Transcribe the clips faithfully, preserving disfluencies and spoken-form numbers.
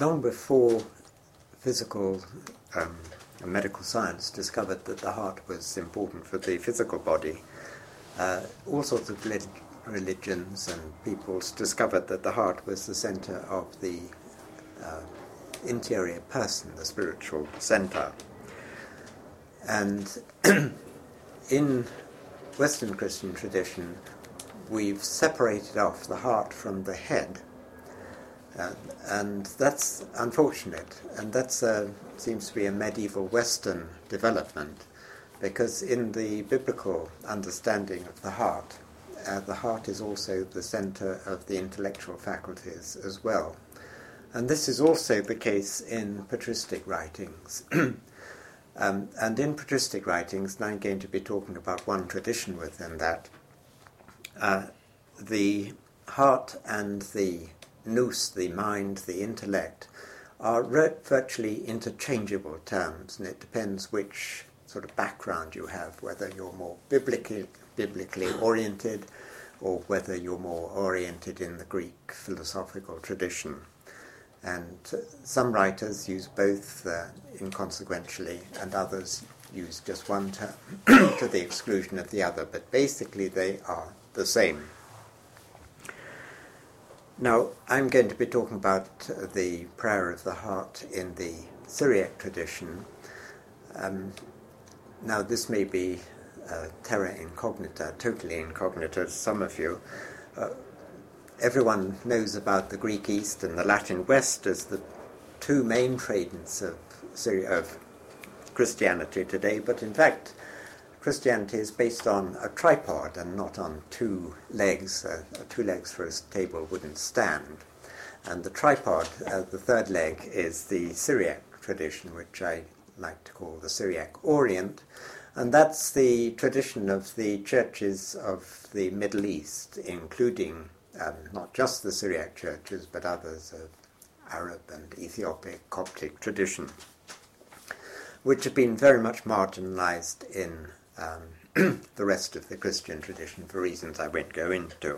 long before physical um, and medical science discovered that the heart was important for the physical body, uh, all sorts of relig- religions and peoples discovered that the heart was the center of the uh, interior person, the spiritual center. And in Western Christian tradition, we've separated off the heart from the head, uh, and that's unfortunate, and that uh, seems to be a medieval Western development, because in the biblical understanding of the heart, uh, the heart is also the center of the intellectual faculties as well. And this is also the case in patristic writings. um, and in patristic writings, and I'm going to be talking about one tradition within that, uh, the heart and the nous, the mind, the intellect, are re- virtually interchangeable terms, and it depends which sort of background you have, whether you're more biblically, biblically oriented or whether you're more oriented in the Greek philosophical tradition. And uh, some writers use both uh, inconsequentially, and others use just one term to the exclusion of the other, but basically they are the same. Now, I'm going to be talking about uh, the prayer of the heart in the Syriac tradition. Um, now, this may be uh, terra incognita, totally incognita to some of you. Uh, everyone knows about the Greek East and the Latin West as the two main traditions of, Syria, of Christianity today, but in fact, Christianity is based on a tripod and not on two legs. Uh, two legs for a table wouldn't stand. And the tripod, uh, the third leg, is the Syriac tradition, which I like to call the Syriac Orient. And that's the tradition of the churches of the Middle East, including um, not just the Syriac churches, but others of Arab and Ethiopic Coptic tradition, which have been very much marginalized in Um, the rest of the Christian tradition for reasons I won't go into.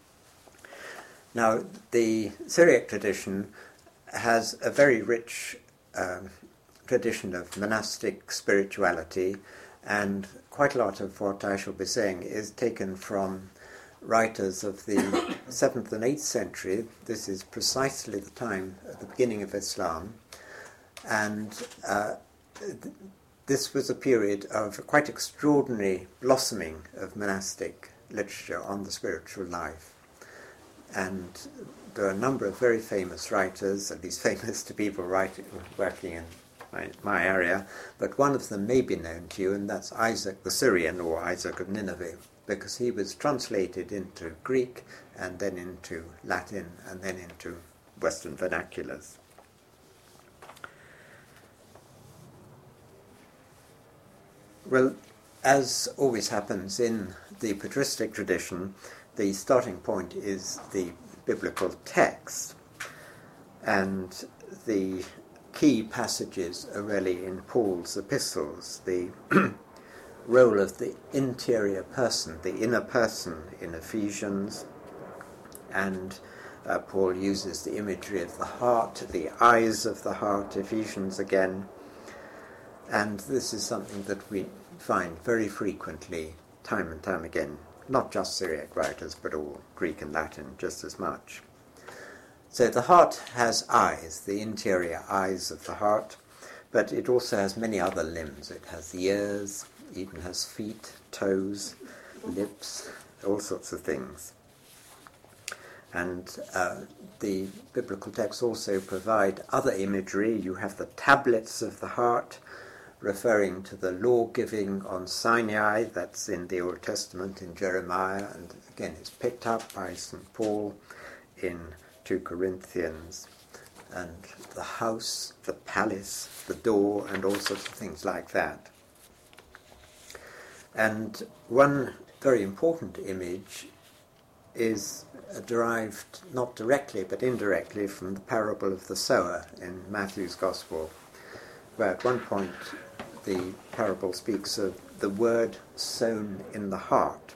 Now, the Syriac tradition has a very rich um, tradition of monastic spirituality, and quite a lot of what I shall be saying is taken from writers of the seventh and eighth century. This is precisely the time at the beginning of Islam, and uh, th- This was a period of quite extraordinary blossoming of monastic literature on the spiritual life. And there are a number of very famous writers, at least famous to people writing, working in my, my area, but one of them may be known to you, and that's Isaac the Syrian, or Isaac of Nineveh, because he was translated into Greek and then into Latin and then into Western vernaculars. Well, as always happens in the patristic tradition, the starting point is the biblical text, and the key passages are really in Paul's epistles, the role of the interior person, the inner person in Ephesians, and uh, Paul uses the imagery of the heart, the eyes of the heart, Ephesians again. And this is something that we find very frequently, time and time again, not just Syriac writers, but all Greek and Latin just as much. So the heart has eyes, the interior eyes of the heart, but it also has many other limbs. It has ears, even has feet, toes, lips, all sorts of things. And uh, the biblical texts also provide other imagery. You have the tablets of the heart, referring to the law-giving on Sinai, that's in the Old Testament in Jeremiah, and again it's picked up by Saint Paul in two Corinthians, and the house, the palace, the door, and all sorts of things like that. And one very important image is derived not directly but indirectly from the parable of the sower in Matthew's Gospel, where at one point the parable speaks of the word sown in the heart.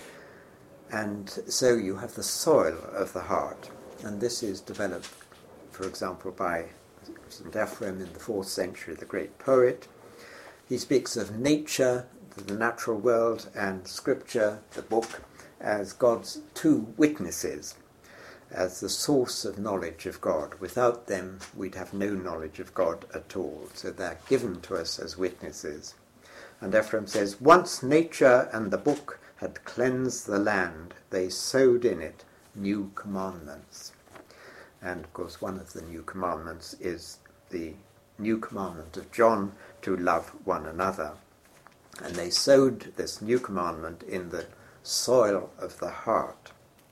And so you have the soil of the heart, and this is developed for example, by Saint Ephrem in the fourth century, the great poet. He speaks of nature, the natural world, and Scripture, the book, as God's two witnesses, as the source of knowledge of God. Without them, we'd have no knowledge of God at all. So they're given to us as witnesses. And Ephrem says, once nature and the book had cleansed the land, they sowed in it new commandments. And of course, one of the new commandments is the new commandment of John, to love one another. And they sowed this new commandment in the soil of the heart.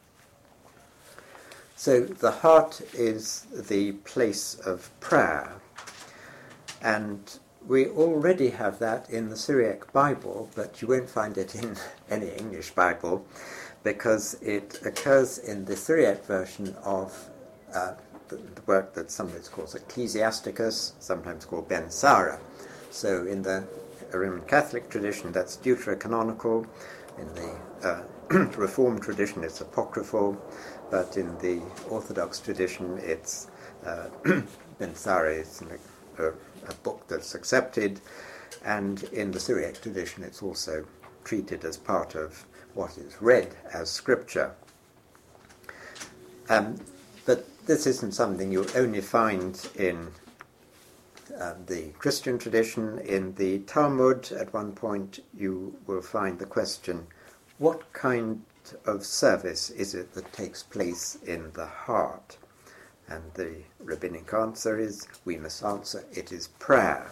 So the heart is the place of prayer. And we already have that in the Syriac Bible, but you won't find it in any English Bible, because it occurs in the Syriac version of uh, the, the work that sometimes calls Ecclesiasticus, sometimes called Ben Sira. So in the Roman Catholic tradition, that's deuterocanonical. In the uh, Reformed tradition, it's apocryphal. But in the Orthodox tradition, it's uh, Ben Sira is a, a book that's accepted. And in the Syriac tradition, it's also treated as part of what is read as scripture. Um, but this isn't something you only find in uh, the Christian tradition. In the Talmud, at one point, you will find the question, what kind of service is it that takes place in the heart? And the rabbinic answer is, we must answer, it is prayer.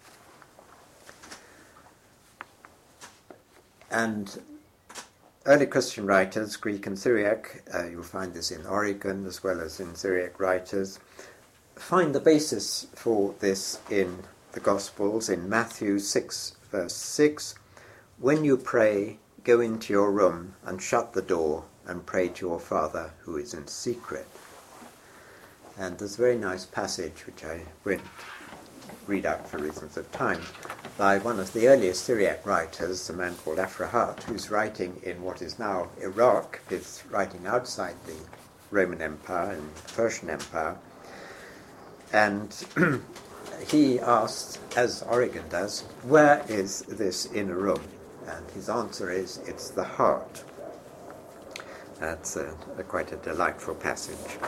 And early Christian writers, Greek and Syriac, uh, you'll find this in Origen as well as in Syriac writers, find the basis for this in the Gospels, in Matthew six, verse six. When you pray, go into your room and shut the door and pray to your Father who is in secret. And there's a very nice passage, which I won't read out for reasons of time, by one of the earliest Syriac writers, a man called Afrahat, who's writing in what is now Iraq, is writing outside the Roman Empire and Persian Empire. And he asks, as Origen does, where is this inner room? And his answer is, it's the heart. That's a, a quite a delightful passage.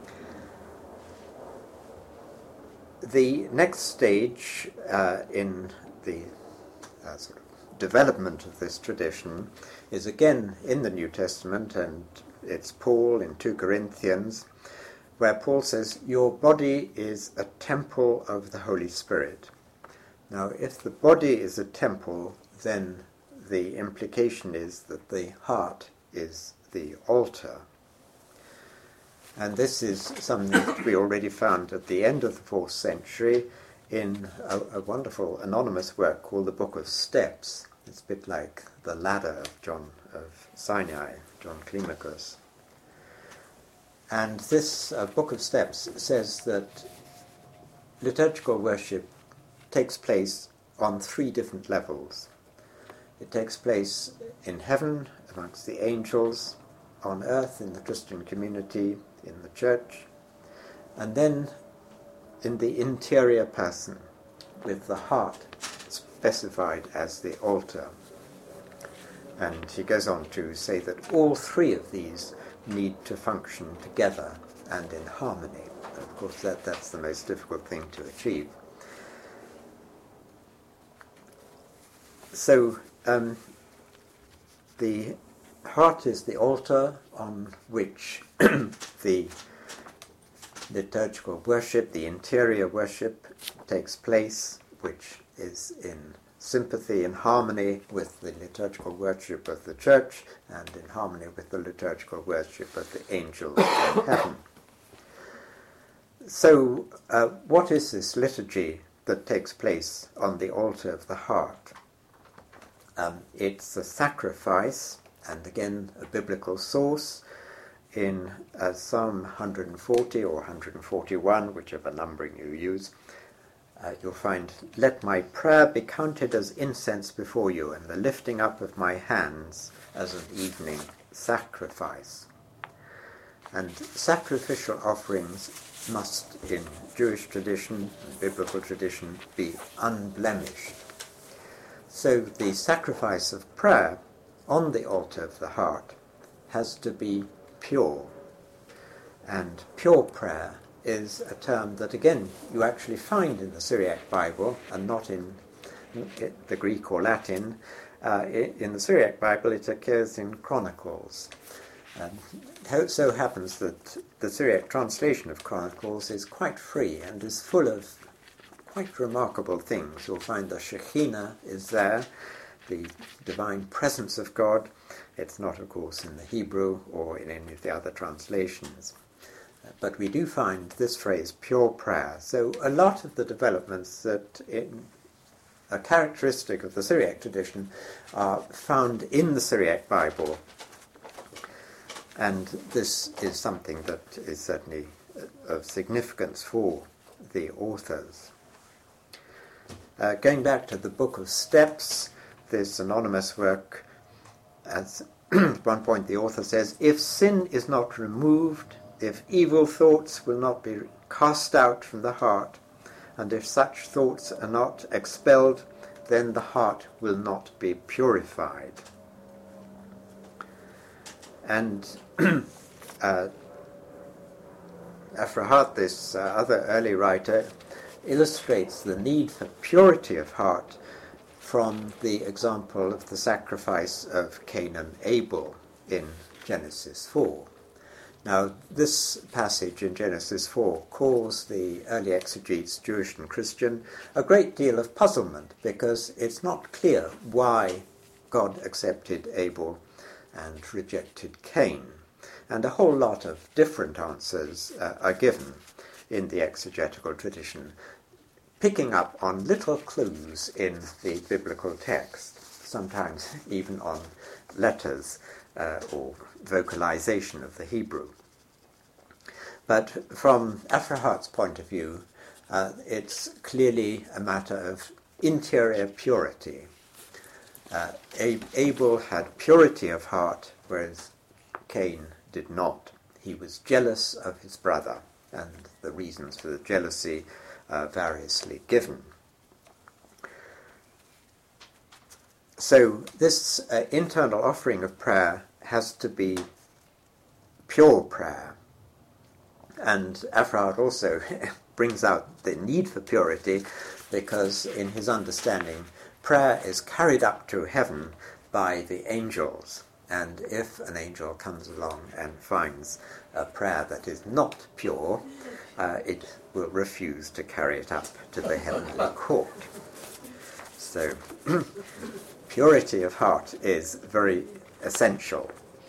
The next stage uh, in the uh, sort of development of this tradition is again in the New Testament, and it's Paul in two Corinthians, where Paul says, your body is a temple of the Holy Spirit. Now, if the body is a temple, then the implication is that the heart is the altar. And this is something that we already found at the end of the fourth century in a, a wonderful anonymous work called the Book of Steps. It's a bit like the ladder of John of Sinai, John Climacus. And this uh, Book of Steps says that liturgical worship takes place on three different levels. It takes place in heaven, amongst the angels, on earth, in the Christian community, in the church, and then in the interior person, with the heart specified as the altar. And he goes on to say that all three of these need to function together and in harmony. And of course, that, that's the most difficult thing to achieve. So, um, the heart is the altar on which the liturgical worship, the interior worship, takes place, which is in sympathy and harmony with the liturgical worship of the church and in harmony with the liturgical worship of the angels in heaven. So, uh, what is this liturgy that takes place on the altar of the heart? Um, it's a sacrifice, and again a biblical source, in uh, Psalm one hundred forty or one hundred forty-one, whichever numbering you use. Uh, you'll find, let my prayer be counted as incense before you, and the lifting up of my hands as an evening sacrifice. And sacrificial offerings must, in Jewish tradition, biblical tradition, be unblemished. So the sacrifice of prayer on the altar of the heart has to be pure. And pure prayer is a term that, again, you actually find in the Syriac Bible and not in the Greek or Latin. Uh, in the Syriac Bible it occurs in Chronicles. Um, it so happens that the Syriac translation of Chronicles is quite free and is full of quite remarkable things. You'll find the Shekhinah is there, the divine presence of God. It's not, of course, in the Hebrew or in any of the other translations. Uh, but we do find this phrase, pure prayer. So a lot of the developments that in, are characteristic of the Syriac tradition are found in the Syriac Bible. And this is something that is certainly of significance for the authors. Uh, going back to the Book of Steps, this anonymous work, at one point the author says, if sin is not removed, if evil thoughts will not be cast out from the heart, and if such thoughts are not expelled, then the heart will not be purified. And uh, Ephrahat, this uh, other early writer, illustrates the need for purity of heart from the example of the sacrifice of Cain and Abel in Genesis four. Now, this passage in Genesis four caused the early exegetes, Jewish and Christian, a great deal of puzzlement, because it's not clear why God accepted Abel and rejected Cain. And a whole lot of different answers uh, are given in the exegetical tradition, picking up on little clues in the biblical text, sometimes even on letters uh, or vocalization of the Hebrew. But from Ephrahat's point of view, uh, it's clearly a matter of interior purity. Uh, Abel had purity of heart, whereas Cain did not. He was jealous of his brother, and the reasons for the jealousy are variously given. So this uh, internal offering of prayer has to be pure prayer. And Ephrahat also brings out the need for purity, because in his understanding, prayer is carried up to heaven by the angels. And if an angel comes along and finds a prayer that is not pure, uh, it will refuse to carry it up to the heavenly court. So purity of heart is very essential.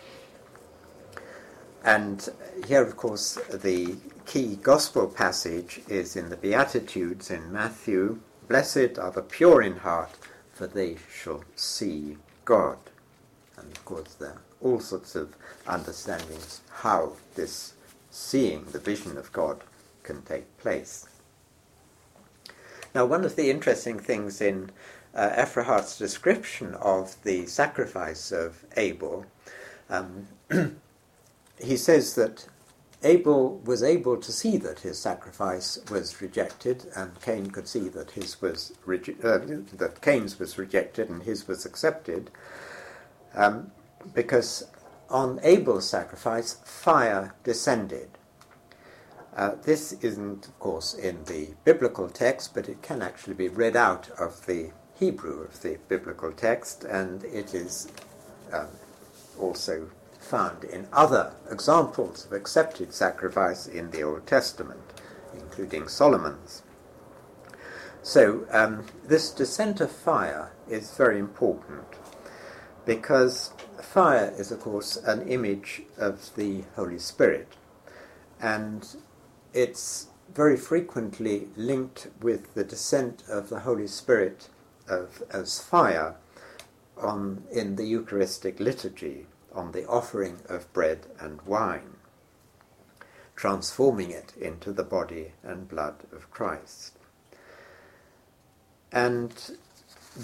And here, of course, the key gospel passage is in the Beatitudes in Matthew. Blessed are the pure in heart, for they shall see God. And of course, there are all sorts of understandings how this seeing, the vision of God, can take place. Now, one of the interesting things in uh, Ephrahat's description of the sacrifice of Abel, um, he says that Abel was able to see that his sacrifice was rejected, and Cain could see that his was reje- uh, that Cain's was rejected and his was accepted, um, because on Abel's sacrifice fire descended. Uh, this isn't, of course, in the biblical text, but it can actually be read out of the Hebrew of the biblical text, and it is um, also found in other examples of accepted sacrifice in the Old Testament, including Solomon's. So um, this descent of fire is very important, because fire is, of course, an image of the Holy Spirit, and it's very frequently linked with the descent of the Holy Spirit of, as fire on, in the Eucharistic liturgy, on the offering of bread and wine, transforming it into the body and blood of Christ. And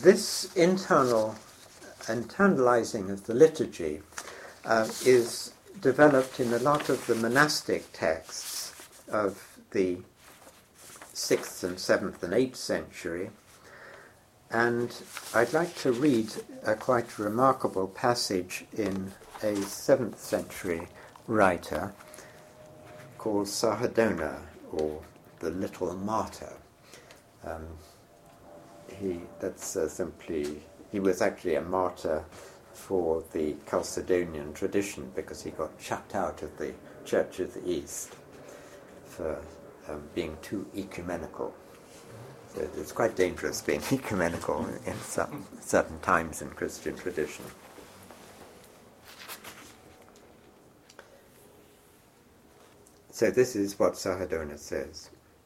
this internal internalizing of the liturgy uh, is developed in a lot of the monastic texts of the sixth and seventh and eighth century. And I'd like to read a quite remarkable passage in a seventh century writer called Sahadona, or the Little Martyr. Um, he that's uh, simply he was actually a martyr for the Chalcedonian tradition because he got chucked out of the Church of the East for um, being too ecumenical. So it's quite dangerous being ecumenical in some certain times in Christian tradition. So this is what Sahadona says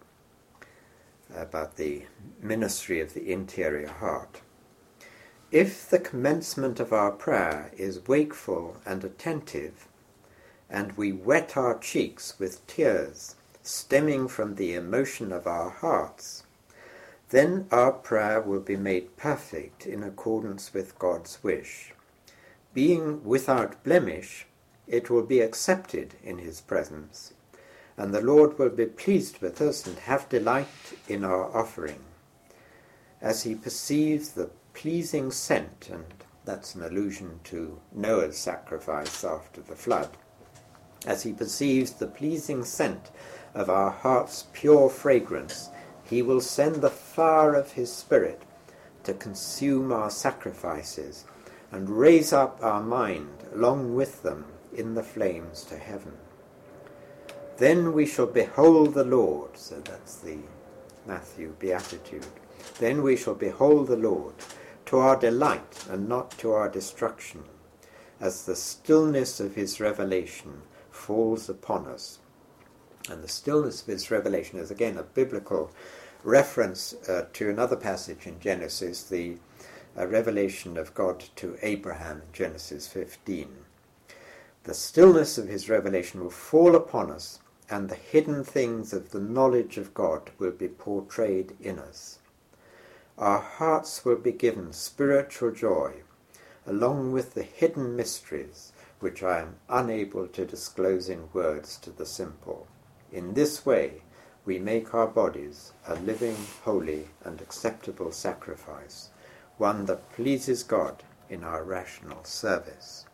about the ministry of the interior heart. If the commencement of our prayer is wakeful and attentive, and we wet our cheeks with tears stemming from the emotion of our hearts, then our prayer will be made perfect in accordance with God's wish. Being without blemish, it will be accepted in his presence, and the Lord will be pleased with us and have delight in our offering. As he perceives the pleasing scent, and that's an allusion to Noah's sacrifice after the flood, as he perceives the pleasing scent of our heart's pure fragrance, he will send the fire of his Spirit to consume our sacrifices and raise up our mind along with them in the flames to heaven. Then we shall behold the Lord, so that's the Matthew Beatitude. Then we shall behold the Lord, to our delight and not to our destruction, as the stillness of his revelation falls upon us. And the stillness of his revelation is again a biblical reference uh, to another passage in Genesis, the uh, revelation of God to Abraham in Genesis fifteen. The stillness of his revelation will fall upon us, and the hidden things of the knowledge of God will be portrayed in us. Our hearts will be given spiritual joy, along with the hidden mysteries which I am unable to disclose in words to the simple. In this way, we make our bodies a living, holy, and acceptable sacrifice, one that pleases God in our rational service.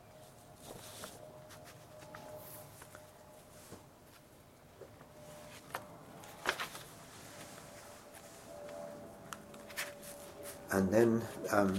And then um,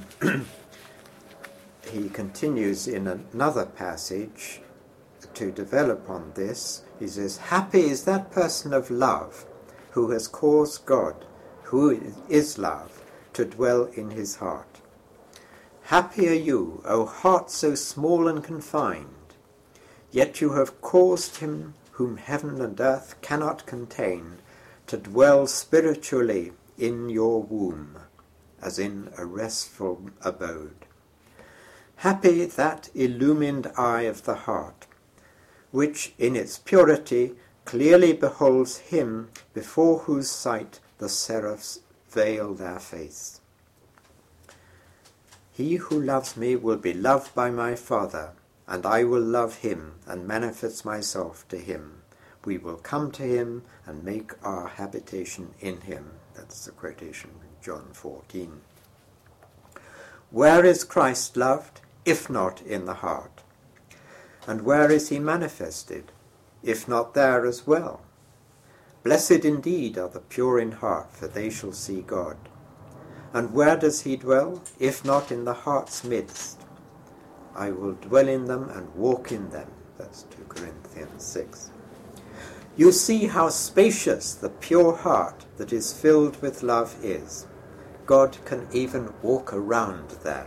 he continues in another passage to develop on this. He says, happy is that person of love who has caused God, who is love, to dwell in his heart. Happy are you, O heart so small and confined, yet you have caused him whom heaven and earth cannot contain to dwell spiritually in your womb, as in a restful abode. Happy that illumined eye of the heart, which in its purity clearly beholds him before whose sight the seraphs veil their face. He who loves me will be loved by my Father, and I will love him and manifest myself to him. We will come to him and make our habitation in him. That's the quotation from John fourteen. Where is Christ loved, if not in the heart? And where is he manifested, if not there as well? Blessed indeed are the pure in heart, for they shall see God. And where does he dwell, if not in the heart's midst? I will dwell in them and walk in them. That's two Corinthians six. You see how spacious the pure heart that is filled with love is. God can even walk around there.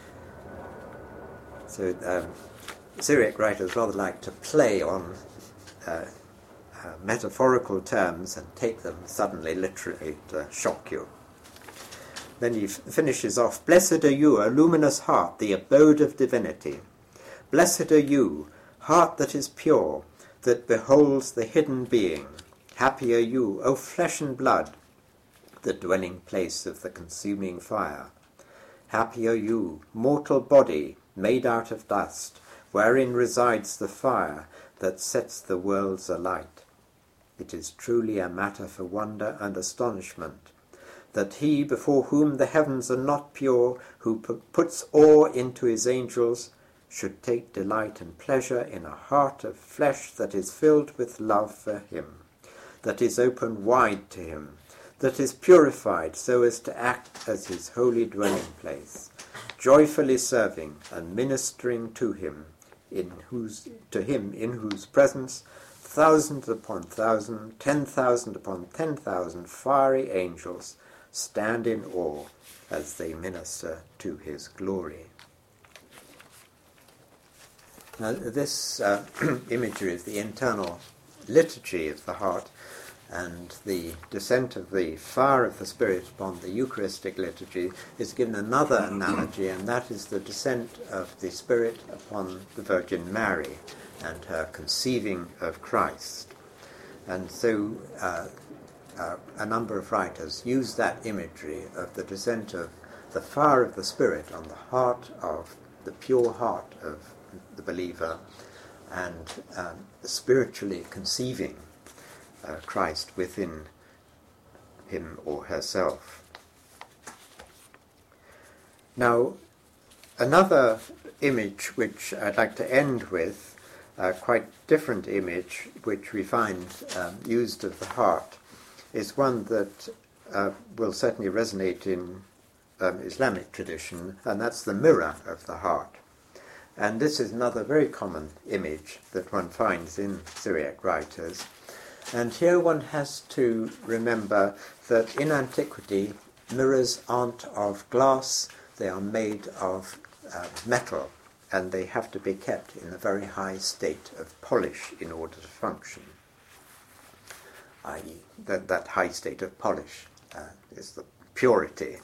So um, Syriac writers rather like to play on uh, uh, metaphorical terms and take them suddenly literally to shock you. Then he f- finishes off, blessed are you, O luminous heart, the abode of divinity. Blessed are you, heart that is pure, that beholds the hidden being. Happy are you, O flesh and blood, the dwelling place of the consuming fire. Happy are you, mortal body, made out of dust, wherein resides the fire that sets the worlds alight. It is truly a matter for wonder and astonishment, that he before whom the heavens are not pure, who pu- puts awe into his angels, should take delight and pleasure in a heart of flesh that is filled with love for him, that is open wide to him, that is purified so as to act as his holy dwelling place, joyfully serving and ministering to him, in whose to him in whose presence thousands upon thousands, ten thousand upon ten thousand fiery angels stand in awe as they minister to his glory. Now, this uh, imagery is the internal liturgy of the heart, and the descent of the fire of the Spirit upon the Eucharistic liturgy is given another analogy, and that is the descent of the Spirit upon the Virgin Mary and her conceiving of Christ. And so uh, uh, a number of writers use that imagery of the descent of the fire of the Spirit on the heart of the pure heart of the believer, and um, spiritually conceiving uh, Christ within him or herself. Now, another image which I'd like to end with, a quite different image which we find um, used of the heart, is one that uh, will certainly resonate in um, Islamic tradition, and that's the mirror of the heart. And this is another very common image that one finds in Syriac writers. And here one has to remember that in antiquity, mirrors aren't of glass, they are made of uh, metal, and they have to be kept in a very high state of polish in order to function. that is, that, that high state of polish uh, is the purity.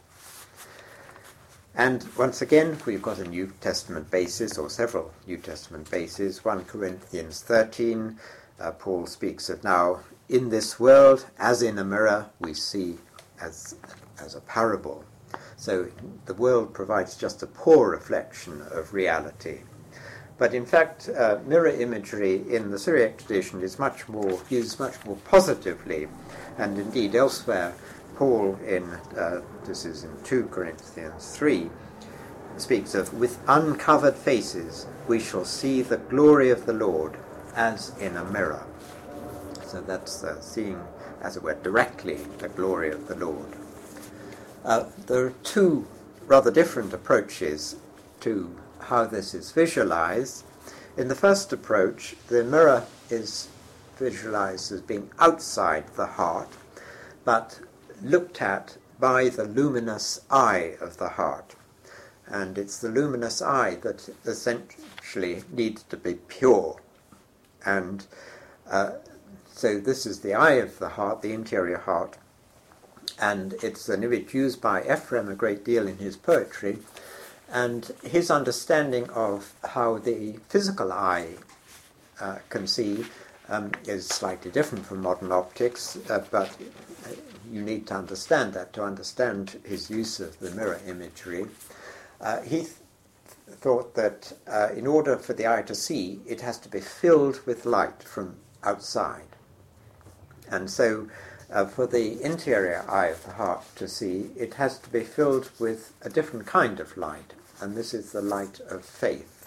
And once again, we've got a New Testament basis, or several New Testament bases. First Corinthians thirteen, uh, Paul speaks of now, in this world, as in a mirror, we see as, as a parable. So the world provides just a poor reflection of reality. But in fact, uh, mirror imagery in the Syriac tradition is much more used much more positively, and indeed elsewhere, Paul in, uh, this is in Second Corinthians three, speaks of, with uncovered faces we shall see the glory of the Lord as in a mirror. So that's uh, seeing, as it were, directly the glory of the Lord. Uh, there are two rather different approaches to how this is visualized. In the first approach, the mirror is visualized as being outside the heart, but looked at by the luminous eye of the heart. And it's the luminous eye that essentially needs to be pure. And uh, so this is the eye of the heart, the interior heart, and it's an image used by Ephraim a great deal in his poetry, and his understanding of how the physical eye uh, can see um, is slightly different from modern optics, uh, but you need to understand that to understand his use of the mirror imagery. Uh, he th- thought that uh, in order for the eye to see, it has to be filled with light from outside. And so uh, for the interior eye of the heart to see, it has to be filled with a different kind of light, and this is the light of faith.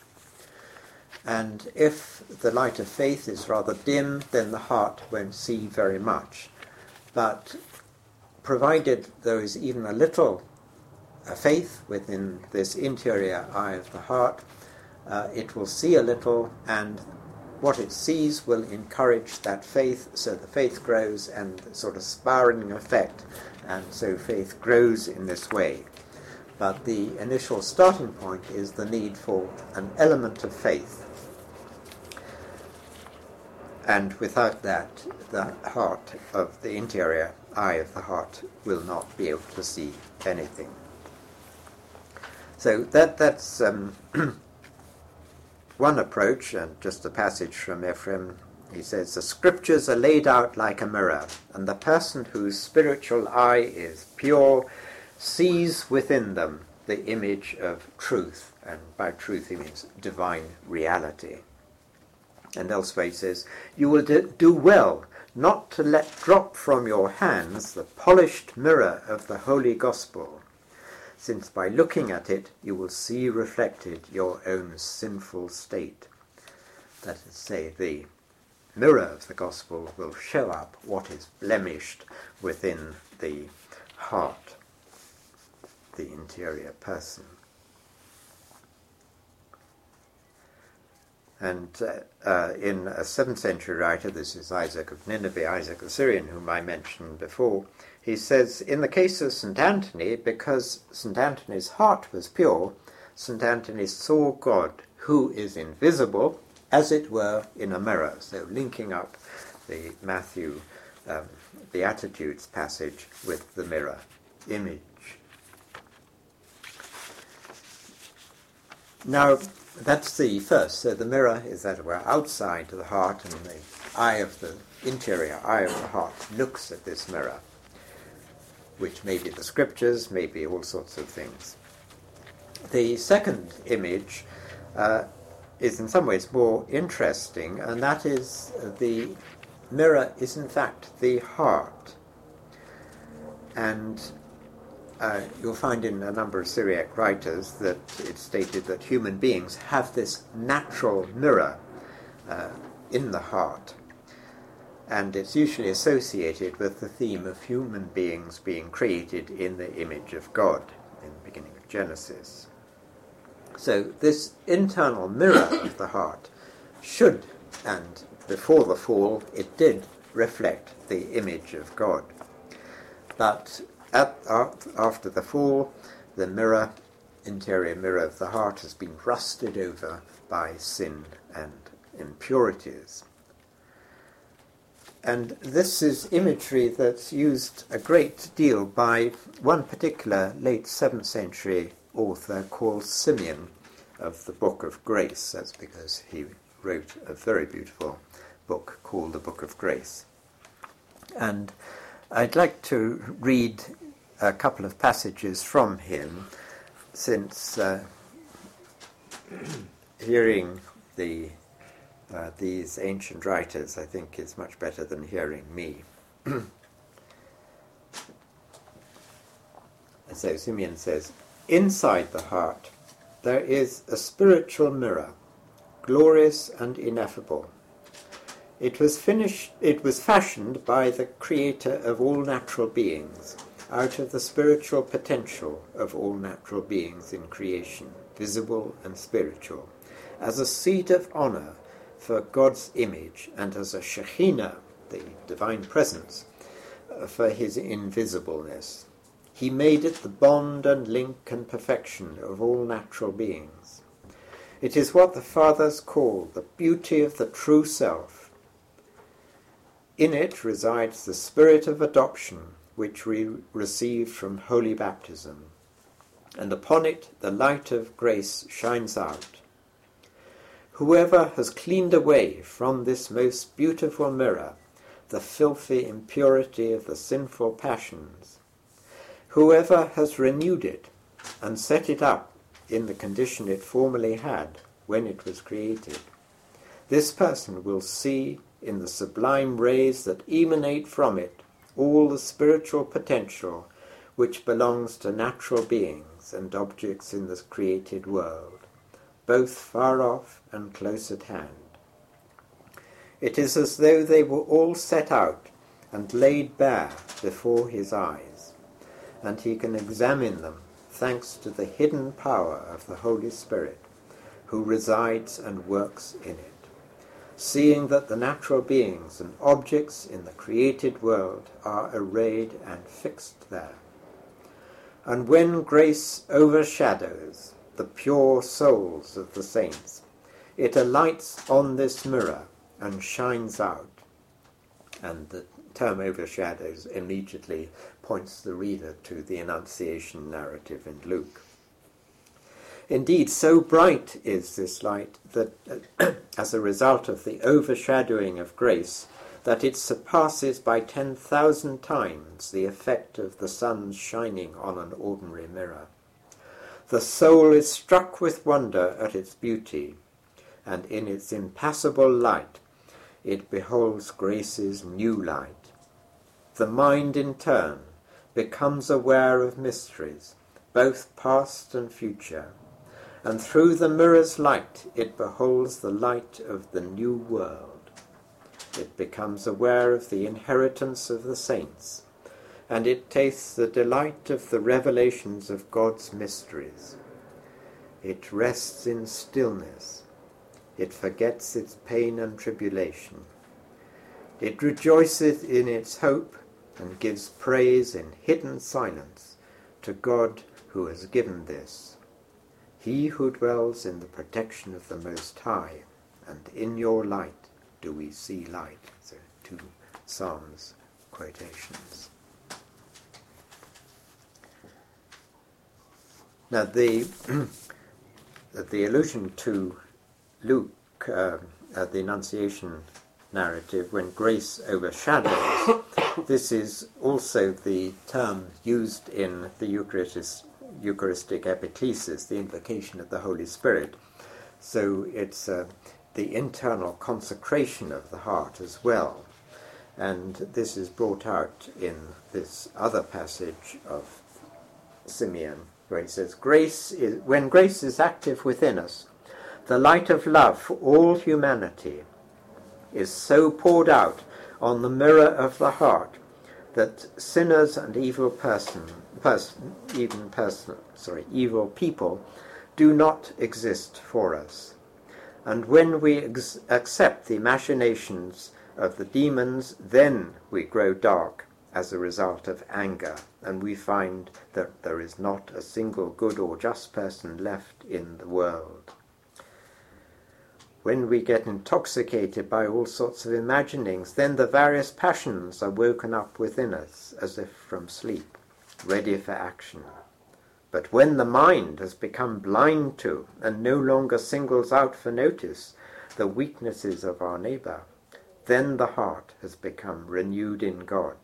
And if the light of faith is rather dim, then the heart won't see very much. But provided there is even a little uh, faith within this interior eye of the heart, uh, it will see a little, and what it sees will encourage that faith, so the faith grows, and sort of spiraling effect, and so faith grows in this way. But the initial starting point is the need for an element of faith. And without that, the heart of the interior eye of the heart will not be able to see anything. So that that's um, one approach, and just a passage from Ephraim. He says, the scriptures are laid out like a mirror, and the person whose spiritual eye is pure sees within them the image of truth and by truth he means divine reality. And elsewhere he says, "You will do well not to let drop from your hands the polished mirror of the Holy Gospel, since by looking at it you will see reflected your own sinful state." That is to say, the mirror of the Gospel will show up what is blemished within the heart, the interior person. And uh, uh, in a seventh century writer, this is Isaac of Nineveh, Isaac the Syrian, whom I mentioned before, he says, in the case of Saint Anthony, because Saint Anthony's heart was pure, Saint Anthony saw God, who is invisible, as it were, in a mirror. So linking up the Matthew um, Beatitudes passage with the mirror image. Now, that's the first. So the mirror is, as it were, outside the heart, and the eye of the interior eye of the heart looks at this mirror, which may be the scriptures, may be all sorts of things. The second image uh, is in some ways more interesting, and that is the mirror is in fact the heart. And uh, you'll find in a number of Syriac writers that it's stated that human beings have this natural mirror uh, in the heart. And it's usually associated with the theme of human beings being created in the image of God in the beginning of Genesis. So this internal mirror of the heart should, and before the fall, it did reflect the image of God. But at, after the fall, the mirror, interior mirror of the heart has been rusted over by sin and impurities. And this is imagery that's used a great deal by one particular late seventh century author called Simeon of the Book of Grace. That's because he wrote a very beautiful book called the Book of Grace. And I'd like to read a couple of passages from him, since uh, hearing the uh, these ancient writers, I think, is much better than hearing me. So Simeon says, "Inside the heart there is a spiritual mirror, glorious and ineffable. It was finished. It was fashioned by the Creator of all natural beings, out of the spiritual potential of all natural beings in creation, visible and spiritual, as a seat of honor for God's image, and as a Shekhinah, the divine presence, for his invisibleness. He made it the bond and link and perfection of all natural beings. It is what the Fathers call the beauty of the true self. In it resides the spirit of adoption, which we received from holy baptism, and upon it the light of grace shines out. Whoever has cleaned away from this most beautiful mirror the filthy impurity of the sinful passions, whoever has renewed it and set it up in the condition it formerly had when it was created, this person will see in the sublime rays that emanate from it all the spiritual potential which belongs to natural beings and objects in this created world, both far off and close at hand. It is as though they were all set out and laid bare before his eyes, and he can examine them thanks to the hidden power of the Holy Spirit, who resides and works in it, seeing that the natural beings and objects in the created world are arrayed and fixed there. And when grace overshadows the pure souls of the saints, it alights on this mirror and shines out." And the term overshadows immediately points the reader to the Annunciation narrative in Luke. Indeed, so bright is this light that, uh, as a result of the overshadowing of grace, that it surpasses by ten thousand times the effect of the sun's shining on an ordinary mirror. The soul is struck with wonder at its beauty, and in its impassable light it beholds grace's new light. The mind in turn becomes aware of mysteries, both past and future, and through the mirror's light it beholds the light of the new world. It becomes aware of the inheritance of the saints, and it tastes the delight of the revelations of God's mysteries. It rests in stillness. It forgets its pain and tribulation. It rejoiceth in its hope and gives praise in hidden silence to God who has given this. He who dwells in the protection of the Most High, and in your light do we see light. So two Psalms quotations. Now the the allusion to Luke, uh, uh, the Annunciation narrative, when grace overshadows, this is also the term used in the Eucharistic, Eucharistic epiclesis, the invocation of the Holy Spirit. So it's uh, the internal consecration of the heart as well. And this is brought out in this other passage of Simeon, where he says, "Grace is, when grace is active within us, the light of love for all humanity is so poured out on the mirror of the heart that sinners and evil person, person even person, sorry, evil people do not exist for us. And when we ex- accept the machinations of the demons, then we grow dark as a result of anger, and we find that there is not a single good or just person left in the world. When we get intoxicated by all sorts of imaginings, then the various passions are woken up within us as if from sleep, ready for action. But when the mind has become blind to and no longer singles out for notice the weaknesses of our neighbour, then the heart has become renewed in God."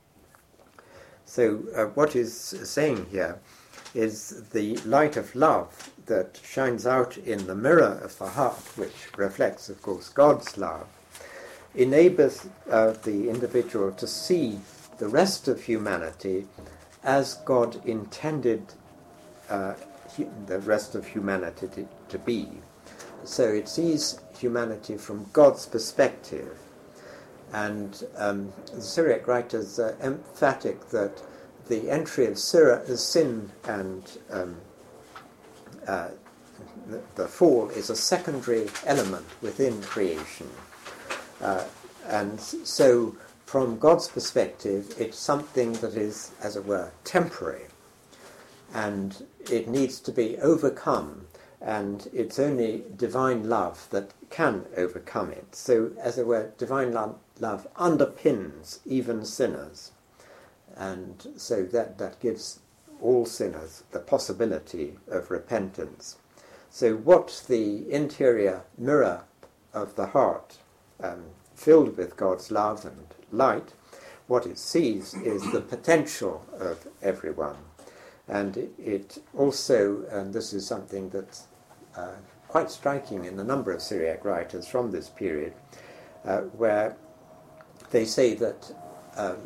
So uh, what is saying here is the light of love that shines out in the mirror of the heart, which reflects, of course, God's love, enables uh, the individual to see the rest of humanity as God intended uh, hu- the rest of humanity to, to be. So it sees humanity from God's perspective. And um, the Syriac writers are emphatic that the entry of Syria, sin and um, uh, the, the fall is a secondary element within creation. Uh, and so from God's perspective, it's something that is, as it were, temporary. And it needs to be overcome, and it's only divine love that can overcome it. So, as it were, divine love, love underpins even sinners. And so that, that gives all sinners the possibility of repentance. So what the interior mirror of the heart, um, filled with God's love and light, what it sees is the potential of everyone. And it, it also, and this is something that's uh, quite striking in a number of Syriac writers from this period, uh, where they say that um,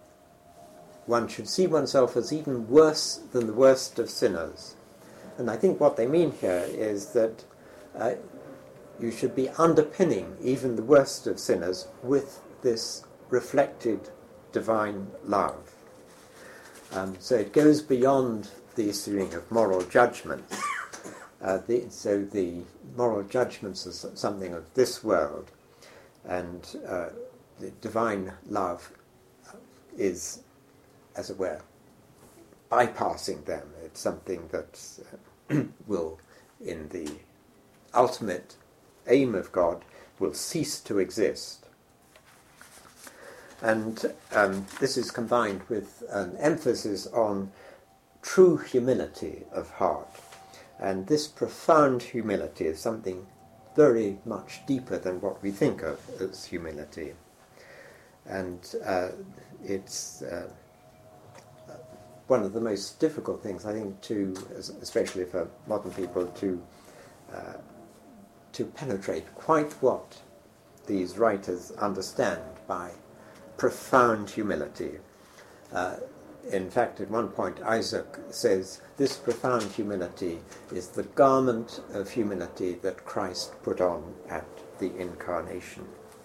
one should see oneself as even worse than the worst of sinners. And I think what they mean here is that uh, you should be underpinning even the worst of sinners with this reflected divine love. Um, so it goes beyond the issuing of moral judgments. Uh, the, so the moral judgments are something of this world, and uh, the divine love is, as it were, bypassing them. It's something that uh, will, in the ultimate aim of God, will cease to exist. And um, this is combined with an emphasis on true humility of heart. And this profound humility is something very much deeper than what we think of as humility. And uh, it's uh, one of the most difficult things, I think, to, especially for modern people, to uh, to penetrate quite what these writers understand by profound humility. Uh, in fact, at one point, Isaac says, this profound humility is the garment of humility that Christ put on at the incarnation.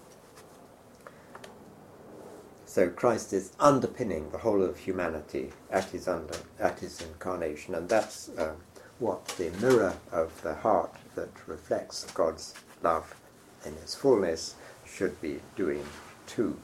So Christ is underpinning the whole of humanity at his, under, at his incarnation, and that's uh, what the mirror of the heart that reflects God's love in its fullness should be doing too.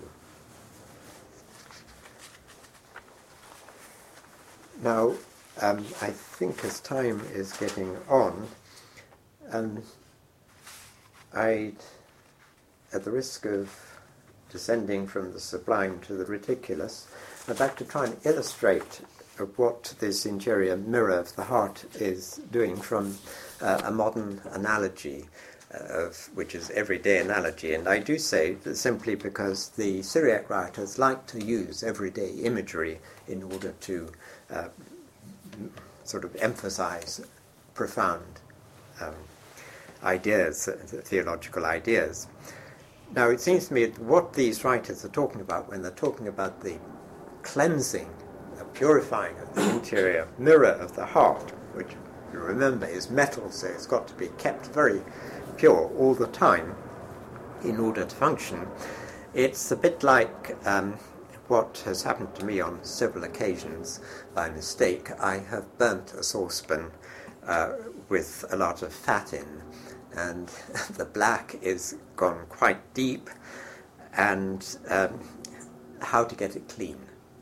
Now, um, I think as time is getting on, um, I'd, at the risk of descending from the sublime to the ridiculous, I'd like to try and illustrate what this interior mirror of the heart is doing from uh, a modern analogy, uh, of, which is everyday analogy. And I do say that simply because the Syriac writers like to use everyday imagery in order to uh, sort of emphasize profound um, ideas, uh, theological ideas. Now, it seems to me that what these writers are talking about when they're talking about the cleansing, the purifying of the interior mirror of the heart, which, you remember, is metal, so it's got to be kept very pure all the time in order to function, it's a bit like um, what has happened to me on several occasions by mistake. I have burnt a saucepan uh, with a lot of fat in, and the black is gone quite deep, and um, how to get it clean.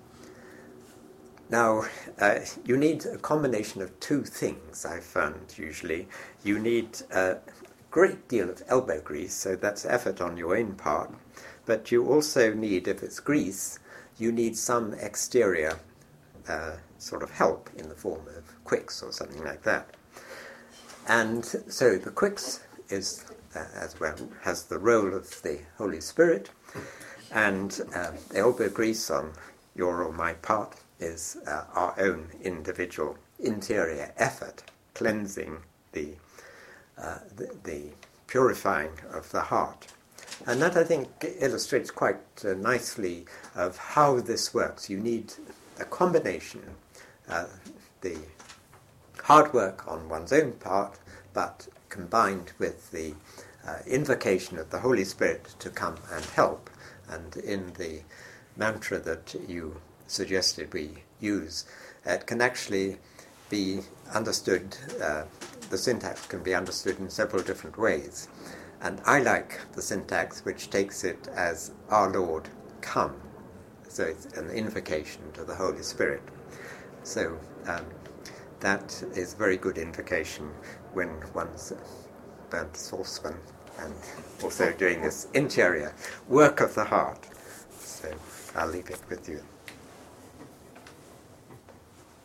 Now, uh, you need a combination of two things, I've found, usually. You need a great deal of elbow grease, so that's effort on your own part, but you also need, if it's grease, you need some exterior uh, sort of help in the form of quicks or something like that. And so the quicks is, uh, as well, has the role of the Holy Spirit, and uh, the elbow grease on your or my part is uh, our own individual interior effort, cleansing the, uh, the the purifying of the heart. And that, I think, illustrates quite uh, nicely of how this works. You need a combination, uh, the hard work on one's own part, but combined with the uh, invocation of the Holy Spirit to come and help. And in the mantra that you suggested we use, it can actually be understood, uh, the syntax can be understood in several different ways. And I like the syntax which takes it as our Lord, come. So it's an invocation to the Holy Spirit. So um, that is a very good invocation when one's burnt saucepan and also doing this interior work of the heart. So I'll leave it with you.